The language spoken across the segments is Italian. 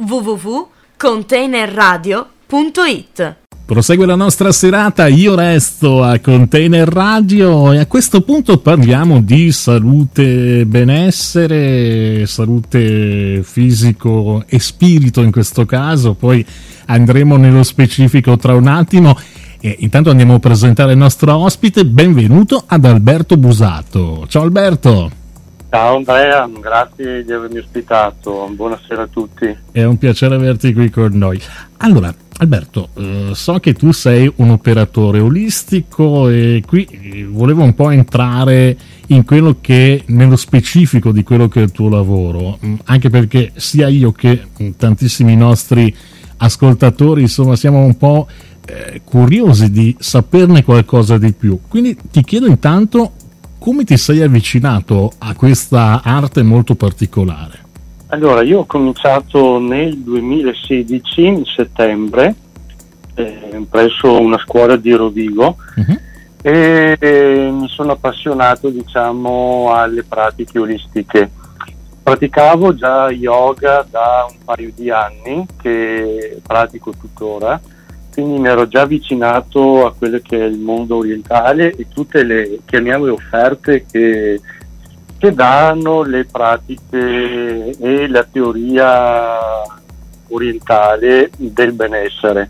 www.containerradio.it. Prosegue la nostra serata, io resto a Container Radio e a questo punto parliamo di salute, benessere, salute fisico e spirito in questo caso, poi andremo nello specifico tra un attimo e intanto andiamo a presentare il nostro ospite. Benvenuto ad Alberto Busato. Ciao Alberto. Ciao Andrea, grazie di avermi ospitato, buonasera a tutti. È un piacere averti qui con noi. Allora, Alberto, so che tu sei un operatore olistico e qui volevo un po' entrare in quello che, nello specifico di quello che è il tuo lavoro, anche perché sia io che tantissimi nostri ascoltatori, insomma, siamo un po' curiosi di saperne qualcosa di più. Quindi ti chiedo intanto come ti sei avvicinato a questa arte molto particolare. Allora, io ho cominciato nel 2016, in settembre, presso una scuola di Rovigo, e mi sono appassionato, diciamo, alle pratiche olistiche. Praticavo già yoga da un paio di anni, che pratico tuttora, quindi mi ero già avvicinato a quello che è il mondo orientale e tutte le, chiamiamole, offerte che danno le pratiche e la teoria orientale del benessere.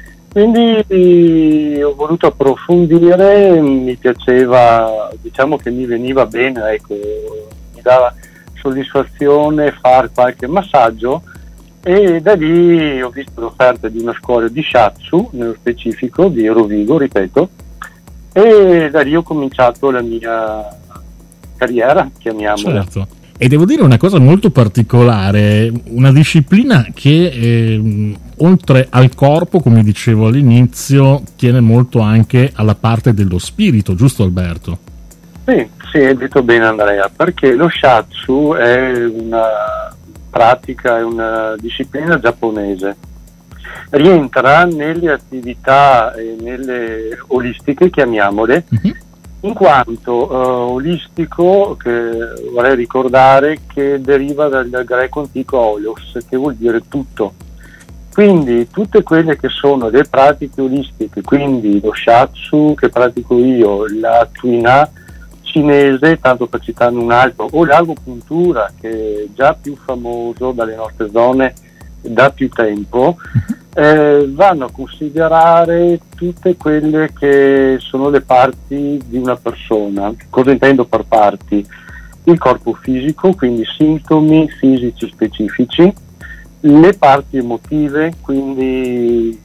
Quindi ho voluto approfondire, mi piaceva, diciamo che mi veniva bene, ecco, mi dava soddisfazione fare qualche massaggio, e da lì ho visto l'offerta di una scuola di Shiatsu, nello specifico di Rovigo, ripeto, e da lì ho cominciato la mia carriera, chiamiamola. Certo. E devo dire una cosa molto particolare, una disciplina che oltre al corpo, come dicevo all'inizio, tiene molto anche alla parte dello spirito, giusto Alberto? Sì, hai detto bene Andrea, perché lo Shiatsu è una pratica, è una disciplina giapponese. Rientra nelle attività e nelle olistiche, chiamiamole, in quanto olistico, che vorrei ricordare che deriva dal greco antico olos, che vuol dire tutto. Quindi tutte quelle che sono le pratiche olistiche, quindi lo Shiatsu che pratico io, la Tuina cinese, tanto per citarne un altro, o l'agopuntura, che è già più famoso dalle nostre zone da più tempo, vanno a considerare tutte quelle che sono le parti di una persona. Cosa intendo per parti? Il corpo fisico, quindi sintomi fisici specifici, le parti emotive, quindi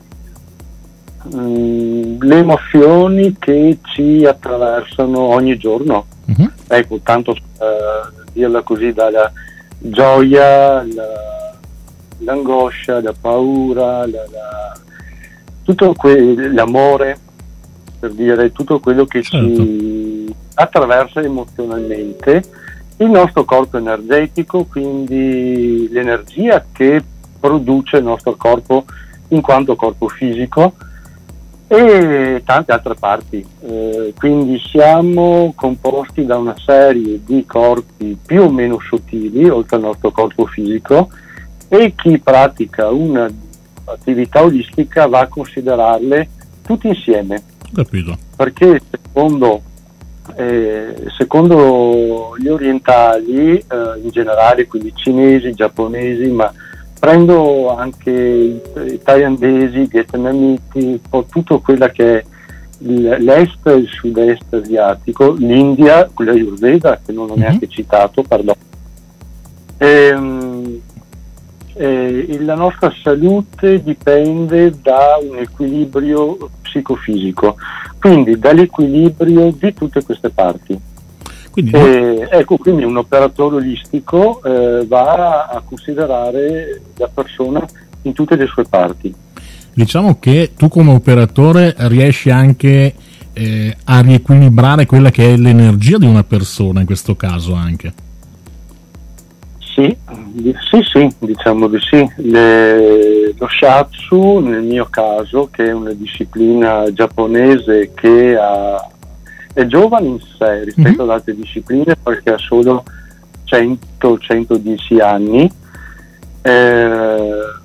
le emozioni che ci attraversano ogni giorno. Ecco, tanto dirla così, dalla gioia, l'angoscia, la paura, tutto l'amore, per dire, tutto quello che ci attraversa emozionalmente, il nostro corpo energetico, quindi l'energia che produce il nostro corpo in quanto corpo fisico, e tante altre parti. Quindi siamo composti da una serie di corpi più o meno sottili, oltre al nostro corpo fisico, e chi pratica un'attività olistica va a considerarle tutte insieme. Capito. Perché secondo gli orientali, in generale, quindi cinesi, giapponesi, ma prendo anche i thailandesi, i vietnamiti, un po' tutto quella che è l'est e il sud-est asiatico, l'India, quella Ayurveda, che non ho neanche citato, perdono. La nostra salute dipende da un equilibrio psicofisico, quindi dall'equilibrio di tutte queste parti. Quindi un operatore olistico va a considerare la persona in tutte le sue parti. Diciamo che tu come operatore riesci anche a riequilibrare quella che è l'energia di una persona, in questo caso anche. Sì, diciamo di sì. Lo Shiatsu, nel mio caso, che è una disciplina giapponese che è giovane in sé rispetto ad altre discipline, perché ha solo 100-110 anni,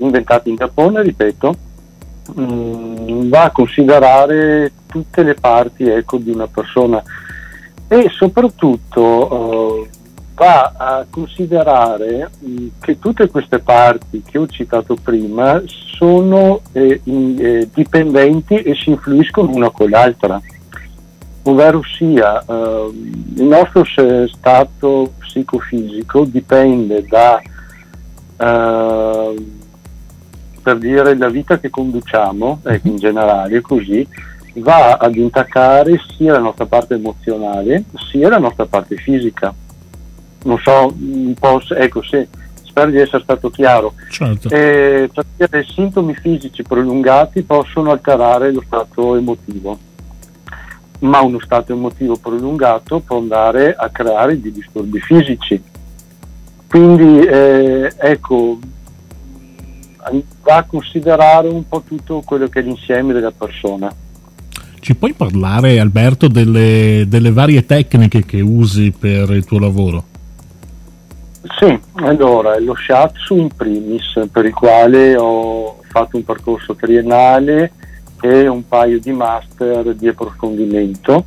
inventati in Giappone, ripeto, va a considerare tutte le parti, ecco, di una persona, e soprattutto va a considerare che tutte queste parti che ho citato prima sono dipendenti e si influiscono una con l'altra, ovvero sia il nostro stato psicofisico dipende da, per dire, la vita che conduciamo, in generale così, va ad intaccare sia la nostra parte emozionale sia la nostra parte fisica. Non so, un po', ecco, spero di essere stato chiaro. Certo. Perché sintomi fisici prolungati possono alterare lo stato emotivo, ma uno stato emotivo prolungato può andare a creare dei disturbi fisici. Quindi ecco, va a considerare un po' tutto quello che è l'insieme della persona. Ci puoi parlare, Alberto, delle varie tecniche che usi per il tuo lavoro? Sì, allora, lo shiatsu in primis, per il quale ho fatto un percorso triennale e un paio di master di approfondimento,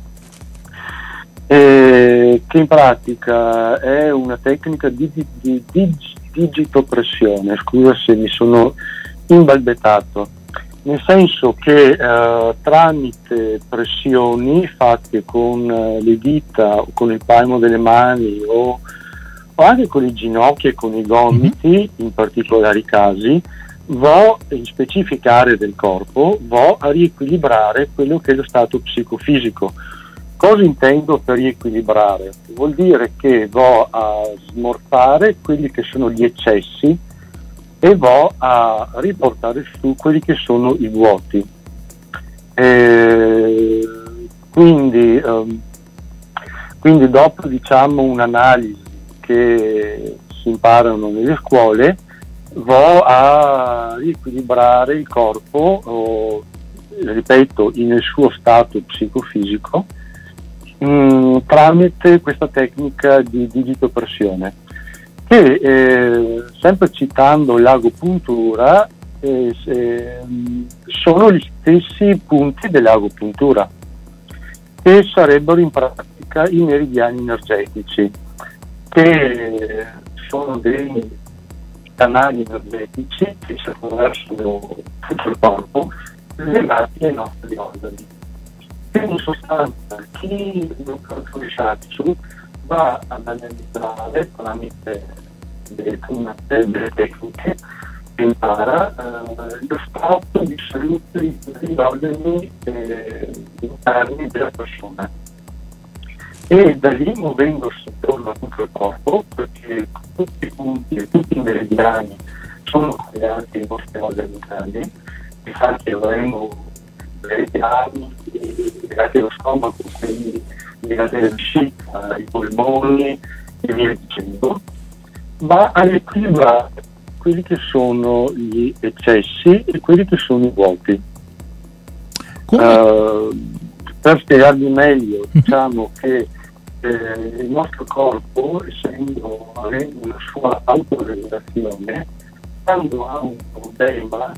che in pratica è una tecnica di digitopressione. Scusa se mi sono imbalbettato, nel senso che tramite pressioni fatte con le dita o con il palmo delle mani o anche con le ginocchia e con i gomiti, in particolari casi, va in specificare del corpo, va a riequilibrare quello che è lo stato psicofisico. Cosa intendo per riequilibrare? Vuol dire che va a smorzare quelli che sono gli eccessi e va a riportare su quelli che sono i vuoti. Quindi dopo, diciamo, un'analisi che si imparano nelle scuole, va a riequilibrare il corpo, ripeto, nel suo stato psicofisico, tramite questa tecnica di digitopressione, che sempre citando l'agopuntura, sono gli stessi punti dell'agopuntura, che sarebbero in pratica i meridiani energetici, che sono dei canali energetici che si attraversano tutto il corpo, legati ai nostri organi. Quindi in sostanza chi lo shiatsu va ad analizzare tramite delle tecniche che impara lo stato di salute degli organi interni della persona, e da lì, muovendosi intorno a tutto il corpo, perché tutti i punti e tutti i meridiani sono collegati ai nostri organi interni. Infatti avremo meridiani legati allo stomaco, quindi legati alla vescica, ai polmoni e via dicendo, ma a equilibrare quelli che sono gli eccessi e quelli che sono i vuoti. Per spiegarvi meglio, diciamo che il nostro corpo, avendo una sua autoregolazione, quando ha un problema,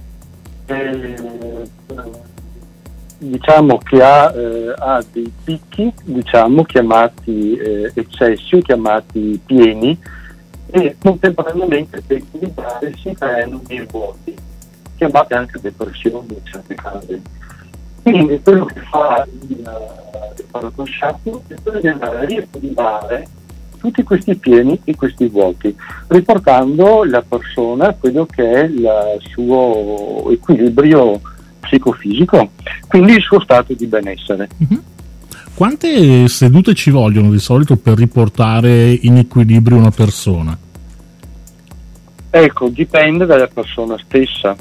diciamo che ha dei picchi, diciamo, chiamati eccessi o chiamati pieni, e contemporaneamente per equilibrare si creano dei vuoti, chiamate anche depressioni in certi casi. Quindi quello che fa il shiatsu è quello di andare a riequilibrare tutti questi pieni e questi vuoti, riportando la persona a quello che è il suo equilibrio psicofisico, quindi il suo stato di benessere. Quante sedute ci vogliono di solito per riportare in equilibrio una persona? Ecco, dipende dalla persona stessa.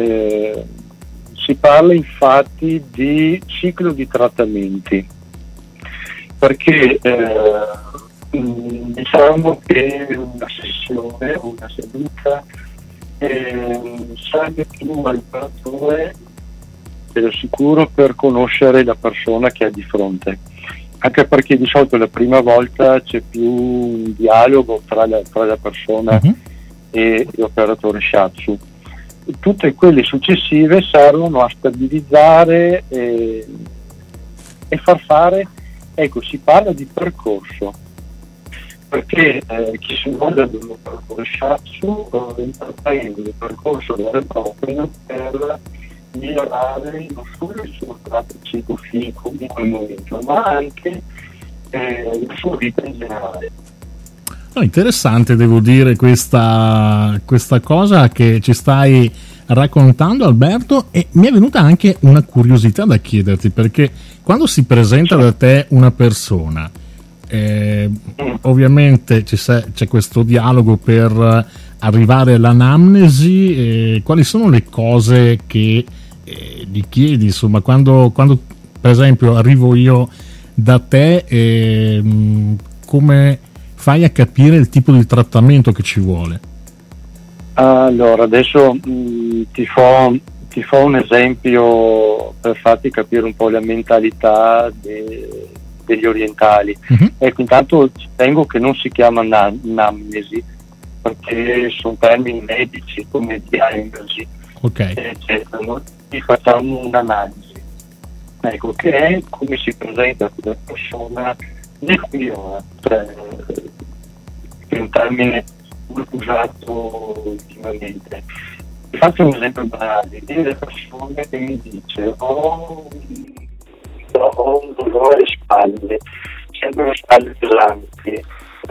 Si parla infatti di ciclo di trattamenti, perché diciamo che una sessione, una seduta serve più al operatore, per sicuro, per conoscere la persona che ha di fronte, anche perché di solito la prima volta c'è più un dialogo tra la persona e l'operatore shiatsu. tutte quelle successive servono a stabilizzare e far fare, ecco, si parla di percorso, perché chi si vuole ad un percorso intraprende il percorso vero e proprio per migliorare non solo il suo tratto psicofisico in quel momento, ma anche la sua vita in generale. No, interessante, devo dire, questa cosa che ci stai raccontando, Alberto, e mi è venuta anche una curiosità da chiederti, perché quando si presenta da te una persona, ovviamente c'è questo dialogo per arrivare all'anamnesi, quali sono le cose che gli chiedi, insomma, quando per esempio arrivo io da te, come fai a capire il tipo di trattamento che ci vuole? Allora, adesso ti fa un esempio per farti capire un po' la mentalità degli orientali. Ecco, intanto tengo che non si chiama anamnesi, perché sono termini medici come diagnosi, eccetera. Noi facciamo un'analisi, ecco, che è come si presenta quella persona nel clima, cioè, è un termine molto usato ultimamente. Vi faccio un esempio banale: delle persone che mi dice ho un dolore alle spalle, sempre le spalle pesanti,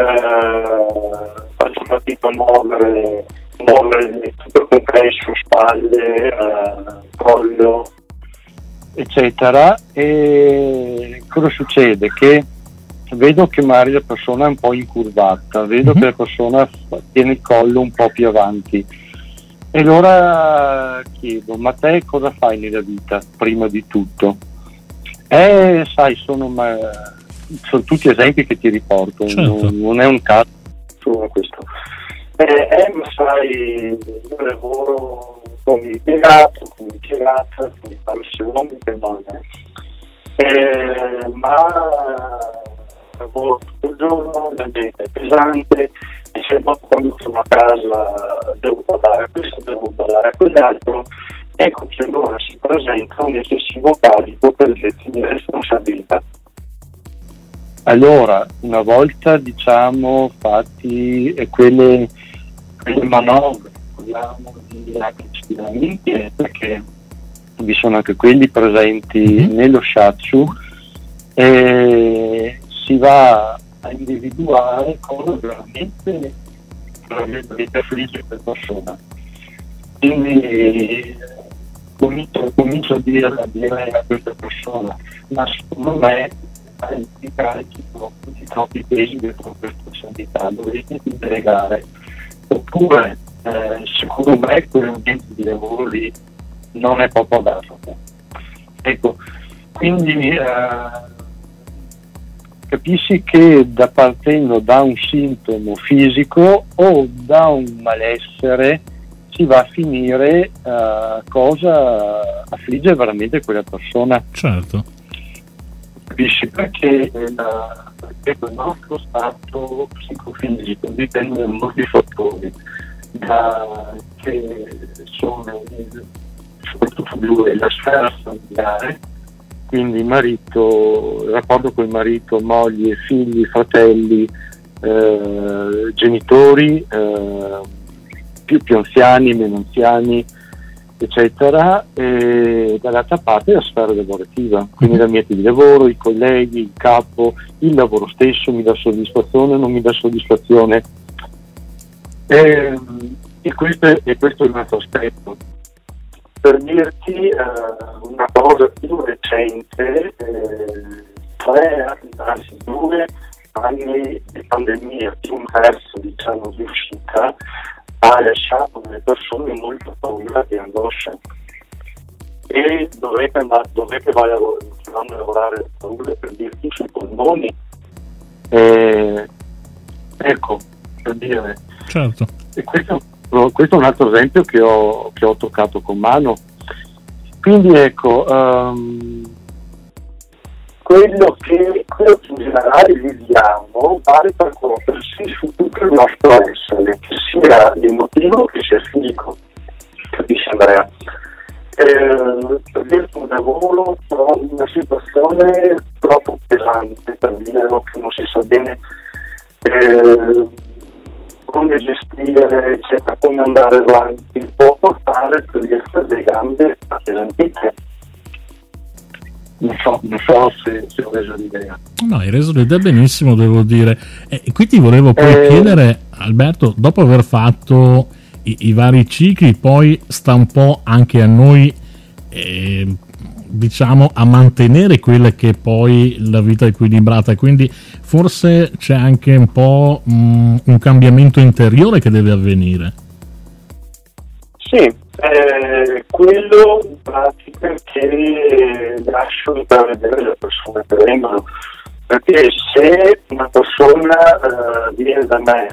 faccio fatica a muovere tutto compresso, spalle, collo, eccetera. E cosa succede? Che vedo che magari la persona è un po' incurvata, vedo che la persona tiene il collo un po' più avanti, e allora chiedo: ma te cosa fai nella vita prima di tutto? Sai, sono tutti esempi che ti riporto, certo. non è un caso solo questo. Ma sai, io lavoro come impiegato, come impiegata, come fare sia uomini che donne, ma lavoro tutto il giorno, la gente è pesante, e se dopo quando sono a casa devo parlare a questo, devo parlare a quell'altro, ecco che allora si presenta un eccessivo carico per gesti di responsabilità. Allora, una volta fatti quelle manovre, parliamo di stiramenti, perché vi sono anche quelli presenti nello shiatsu, e si va a individuare cosa veramente affligge quella persona. Quindi comincio a dire a questa persona: ma secondo me hai di carichi troppi pesi dentro questa responsabilità, dovresti delegare, oppure secondo me quell'ambiente di lavoro lì non è proprio adatto. Ecco, quindi capisci che partendo da un sintomo fisico o da un malessere si va a finire cosa affligge veramente quella persona. Certo. Capisci? Perché il nostro stato psicofisico dipende da molti fattori, che sono soprattutto due: la sfera familiare, quindi il rapporto con il marito, moglie, figli, fratelli, genitori, più anziani, meno anziani, eccetera, e dall'altra parte la sfera lavorativa, quindi l'ambiente di lavoro, i colleghi, il capo, il lavoro stesso mi dà soddisfazione o non mi dà soddisfazione, e questo è un altro aspetto. Per dirti una cosa più recente, 2 anni di pandemia, più un terzo diciamo di uscita, ha lasciato le persone molto paura e angoscia. E dov'è che vai a lavorare le paure, per dirti, sui polmoni? Ecco, per dire. Certo. E questo è un altro esempio che ho toccato con mano. Quindi ecco, quello che in generale viviamo vale per comportarsi su tutto il nostro essere, che sia emotivo che sia fisico. Capisci? per un lavoro trovo una situazione troppo pesante per dire che non si sa bene come gestire, eccetera, come andare avanti, può portare per essere le gambe appesantite. Non so se ho reso l'idea. No, hai reso l'idea benissimo, devo dire. E qui ti volevo poi chiedere, Alberto, dopo aver fatto i vari cicli, poi sta un po' anche a noi, diciamo, a mantenere quella che è poi la vita equilibrata, quindi forse c'è anche un po' un cambiamento interiore che deve avvenire. Sì, quello in pratica che lascio intravedere le persone che vengono, perché se una persona viene da me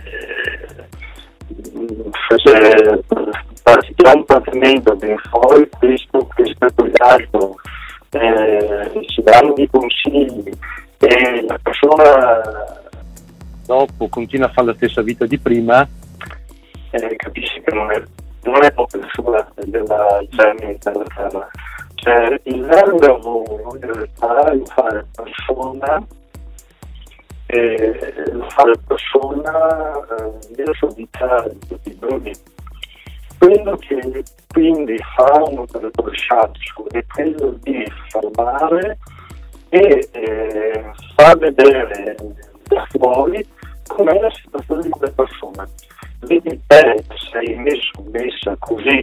pratica un trattamento, viene fuori questo e quell'altro, si danno dei consigli e la persona dopo continua a fare la stessa vita di prima, capisci che non è proprio la della germe della terra. Cioè il vero lavoro in realtà è fare persona nella sua vita di tutti i giorni. Quello che quindi fa un operatore shiatsu è quello di fermare e far vedere da fuori com'è la situazione di quelle persone. Vedi te sei messa così,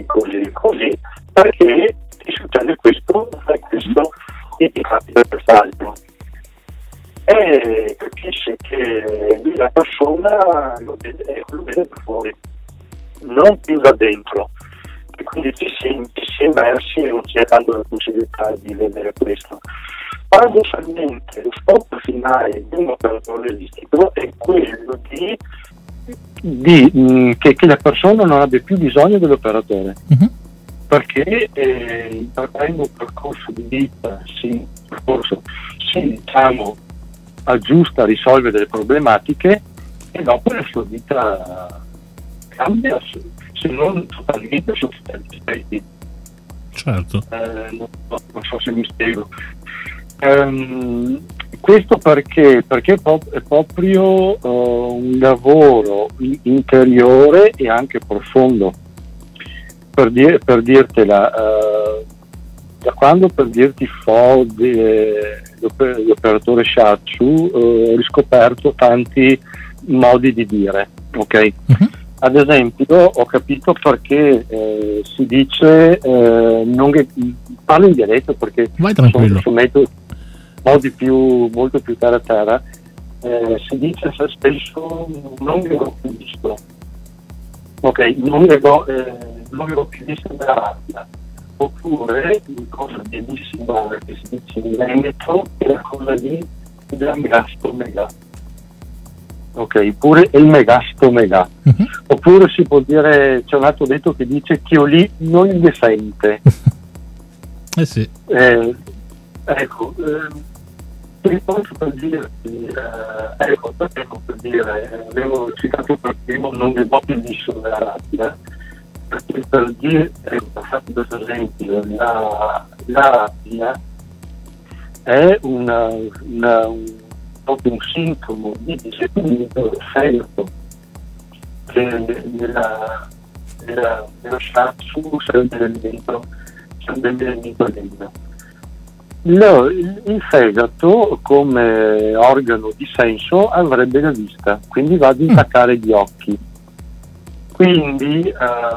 perché ti succede questo, fai questo e ti capita quest'altro. E capisci che la persona lo vede da fuori, non più da dentro. E quindi ti si immersi e non c'è tanto la possibilità di vedere questo. Paradossalmente lo scopo finale di un operatore olistico è quello che la persona non abbia più bisogno dell'operatore, perché intraprende un percorso di vita, diciamo, aggiusta, risolve delle problematiche e dopo la sua vita cambia, se non totalmente, su certi aspetti. Certo. Non so se mi spiego. Questo perché è proprio un lavoro interiore e anche profondo. Per dirtela, da quando, per dirti l'operatore shiatsu, ho riscoperto tanti modi di dire, ok? Ad esempio ho capito perché si dice parlo in dialetto perché vai tranquillo, sono modi molto più terra a terra. Si dice spesso non avevo più visto, ok, non avevo più visto della rabbia, oppure una cosa bellissima che si dice in Veneto è la cosa della megastomega, ok, pure il megastomega. Oppure si può dire, c'è un altro detto che dice che io lì non mi sente. Sì. Ecco, per dire, avevo citato per primo non mi può più visto della rabbia, perché per dire, ho fatto questo esempio, la rabbia è proprio un sintomo di disequilibrio del fegato, che nella shiatsu serve l'elemento dentro. Il fegato come organo di senso avrebbe la vista, quindi va ad intaccare gli occhi. Quindi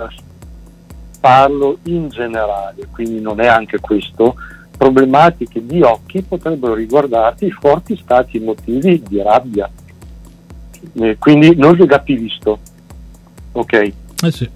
parlo in generale, quindi non è anche questo. Problematiche di occhi potrebbero riguardarti i forti stati emotivi di rabbia, quindi non li ha più visto, ok? Sì.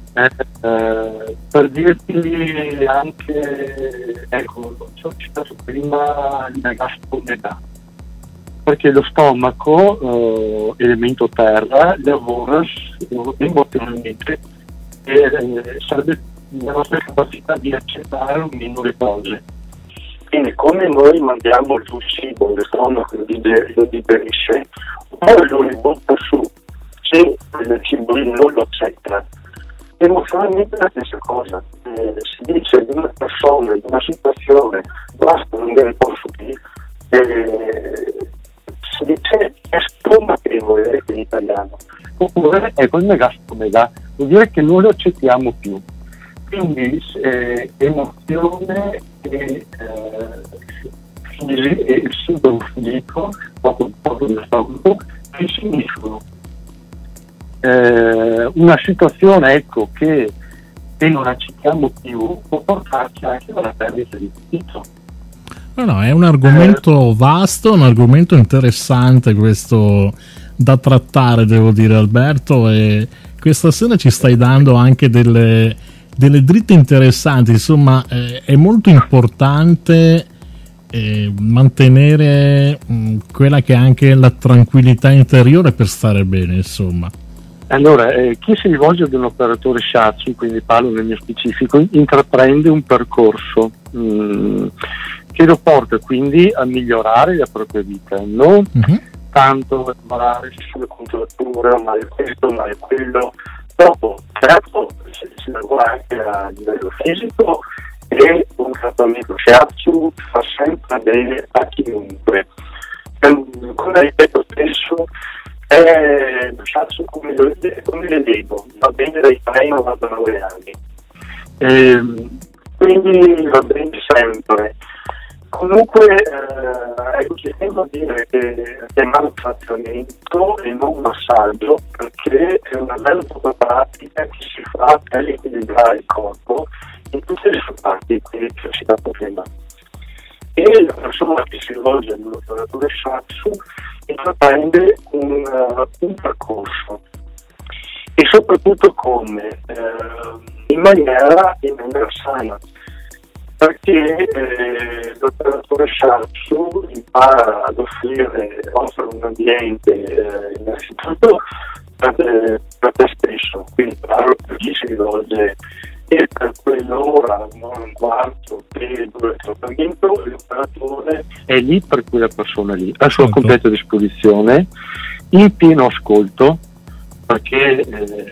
Per dirti anche, ecco, ho citato prima il megastomega, perché lo stomaco, elemento terra, lavora emozionalmente e sarebbe la nostra capacità di accettare o meno le cose. Quindi come noi mandiamo giù il cibo, lo stomaco lo digerisce, poi lo riporta su, se il cibo non lo accetta, Emozionalmente è la stessa cosa. Si dice di una persona, di una situazione, basta, non deve posso più. Si dice è stomachevole in italiano. Oppure, ecco, il megastomega vuol dire che non lo accettiamo più. Quindi emozione e il sintomo fisico, proprio del stomaco, che si uniscono. Una situazione, ecco, che non accettiamo più può portarci anche alla perdita di appetito. No, è un argomento vasto, un argomento interessante questo da trattare, devo dire, Alberto, e questa sera ci stai dando anche delle dritte interessanti. Insomma, è molto importante mantenere quella che è anche la tranquillità interiore per stare bene, insomma. Allora, chi si rivolge ad un operatore shiatsu, quindi parlo nel mio specifico, intraprende un percorso che lo porta quindi a migliorare la propria vita, non tanto a lavorare sulle contratture, ma è questo, ma è quello. Dopo, certo, si lavora anche a livello fisico e un trattamento shiatsu fa sempre bene a chiunque. Come ripeto spesso, lo shiatsu come le leggo, va bene dai 3 ai 99 anni. Quindi va bene sempre. Comunque ci tengo a dire che chiamare trattamento e non massaggio, perché è una bella pratica che si fa per equilibrare il corpo in tutte le sue parti, quelle che ho citato prima. E la persona che si rivolge ad un operatore shiatsu intraprende un percorso, e soprattutto come in maniera sana, perché l'operatore shiatsu impara ad offrire un ambiente innanzitutto per te stesso, quindi parlo per chi si rivolge, e per quell'ora, un quarto, per il trattamento, l'operatore è lì per quella persona lì, a sua completa disposizione, in pieno ascolto, perché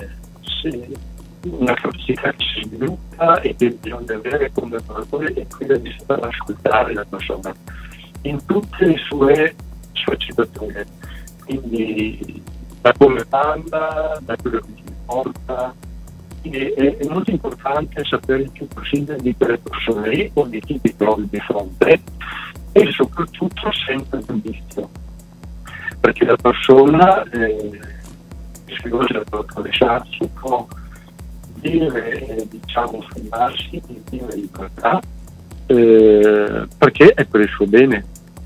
una capacità che si sviluppa e che bisogna avere come operatore è quella di saper ascoltare la persona in tutte le sue situazioni, quindi da come parla, da quello che ti porta. È molto importante sapere il più possibile di quelle persone lì o di chi ti trovi di fronte, e soprattutto senza giudizio, perché la persona si rivolge al operatore shiatsu può dire, fermarsi in piena libertà, perché è per il suo bene,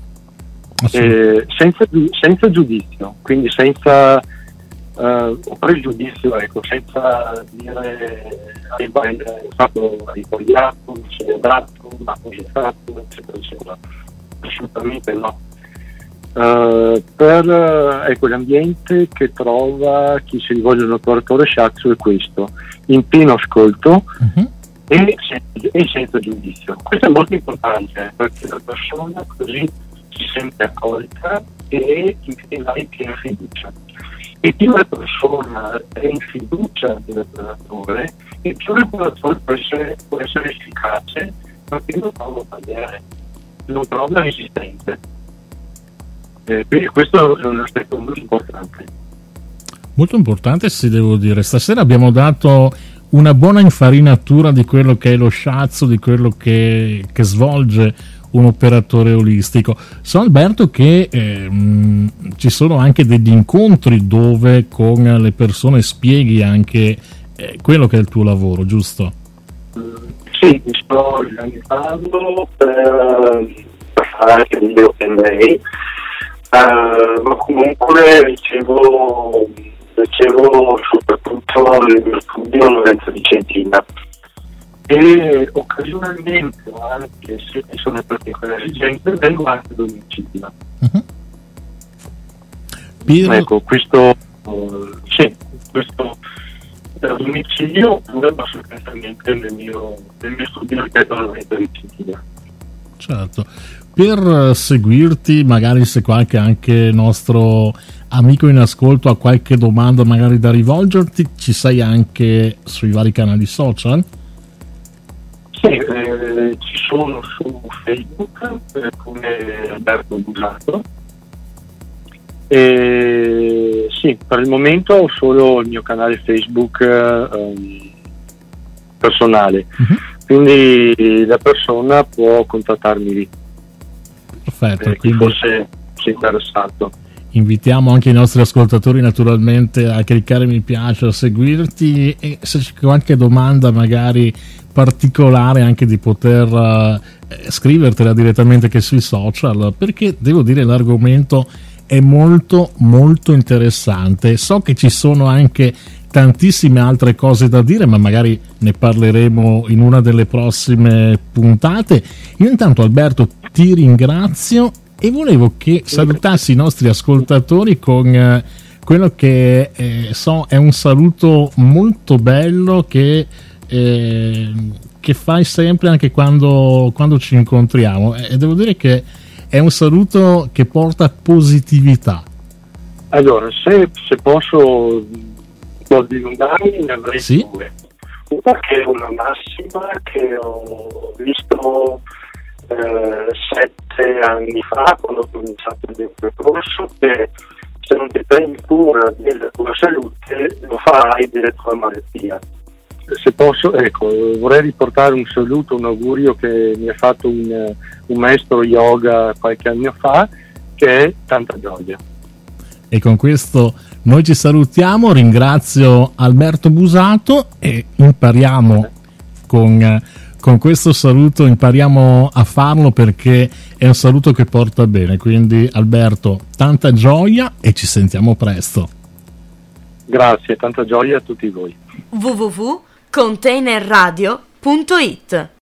senza giudizio, quindi senza o pregiudizio, ecco, senza dire hai sbagliato, non sei adatto, ma cosa hai fatto, eccetera, eccetera. Assolutamente no. Ecco, l'ambiente che trova chi si rivolge all'operatore shiatsu è questo: in pieno ascolto e senza giudizio. Questo è molto importante, perché la persona così si sente accolta e va in piena fiducia. E più la persona è in fiducia dell'operatore, e più l'operatore può essere efficace, perché non trova sbagliare, non trova resistenze. Quindi questo è un aspetto molto importante. Molto importante, sì, devo dire. Stasera abbiamo dato una buona infarinatura di quello che è lo shiatsu, di quello che svolge un operatore olistico. So, Alberto, che ci sono anche degli incontri dove con le persone spieghi anche quello che è il tuo lavoro, giusto? Sì, mi sto organizzando per fare anche video open day, ma comunque ricevo soprattutto nel mio studio l'utenza vicentina, e occasionalmente, anche se ci sono particolari esigenze, vengo anche a domicilio. Ecco, questo da domicilio, oppure assolutamente nel mio studio ripeto all'utenza vicentina. Certo. Per seguirti, magari se qualche anche nostro amico in ascolto ha qualche domanda magari da rivolgerti, ci sei anche sui vari canali social? Sì, ci sono su Facebook come Alberto Busato. E sì, per il momento ho solo il mio canale Facebook personale, quindi la persona può contattarmi lì. Perfetto, Chi quindi fosse interessato. invitiamo anche i nostri ascoltatori naturalmente a cliccare mi piace, a seguirti, e se c'è qualche domanda magari particolare anche di poter scrivertela direttamente che sui social, perché devo dire l'argomento è molto molto interessante. So che ci sono anche tantissime altre cose da dire, ma magari ne parleremo in una delle prossime puntate. Io intanto, Alberto, ti ringrazio e volevo che salutassi i nostri ascoltatori con quello che so è un saluto molto bello che fai sempre anche quando ci incontriamo, e devo dire che è un saluto che porta positività. Allora, se posso dilungarmi, ne avrei due. Una che è una massima che ho visto 7 anni fa, quando ho cominciato il mio percorso, che se non ti prendi cura della tua salute lo farai della tua malattia. Se posso, ecco, vorrei riportare un saluto, un augurio che mi ha fatto un maestro yoga qualche anno fa, che è tanta gioia. E con questo noi ci salutiamo, ringrazio Alberto Busato e impariamo con questo saluto, impariamo a farlo perché è un saluto che porta bene. Quindi Alberto, tanta gioia e ci sentiamo presto. Grazie, tanta gioia a tutti voi. www.containerradio.it